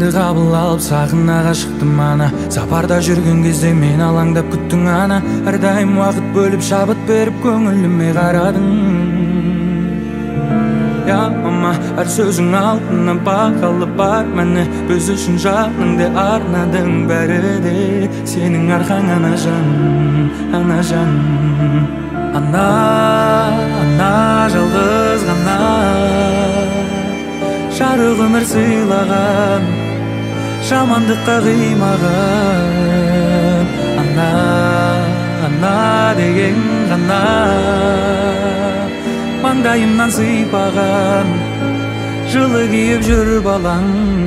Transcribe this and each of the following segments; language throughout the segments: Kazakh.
Әніңді қабыл алып сағына шықтым ана. Сапарда жүрген кезде мен алаңдап күттің ана. Әрдайым уақыт бөліп шабыт беріп көңіліме қарадың. Я мама, әр сөзің алтыннан бағалы бар мәні. Біз үшін жаныңды арнадың бәрі де. Сенің арқаң ана жан, ана жан. Ана, ана жалғыз ғана жарық өмір сыйлаған, жамандыққа қимаған. Ана, ана деген ғана маңдайымнан сыйпаған, жылы киіп жүр балаң.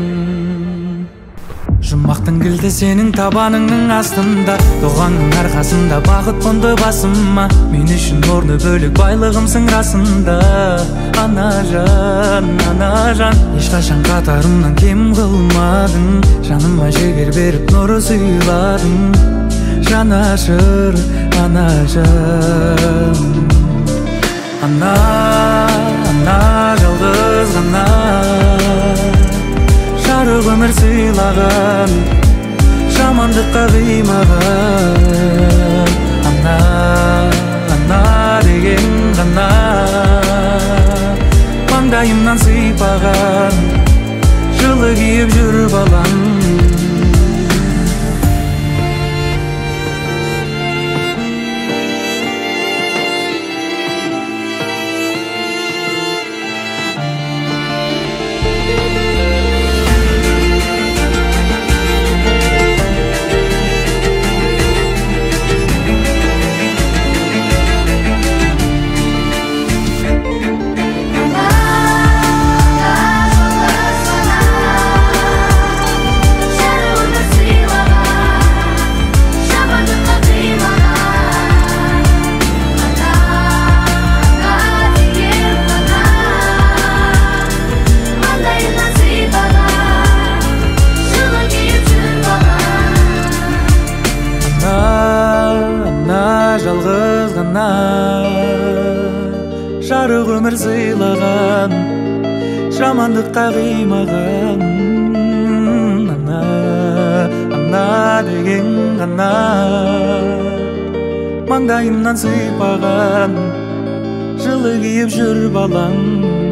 Жұмақтың кілті сенің табаныңның астында, тоғанның арқасында бақыт қонды басыма. Мен үшін орны бөлек байлығымсың расында. Ана жан, ешқашан қатарымнан кем қылмадың. Жаныма жігер беріп нұры сыйладың. Жанашыр ана жан. Ана, ана жалғыз ғана жарық өмір сыйлаған, жамандыққа қимаған. Ана, ана деген ғана маңдайымнан сыйпаған, жылы киіп жүр балаң. Жалғыз ғана жарық өмір сыйлаған, жамандыққа қимаған. Ана, ана деген ғана маңдайымнан сыйпаған, жылы киіп жүр балаң.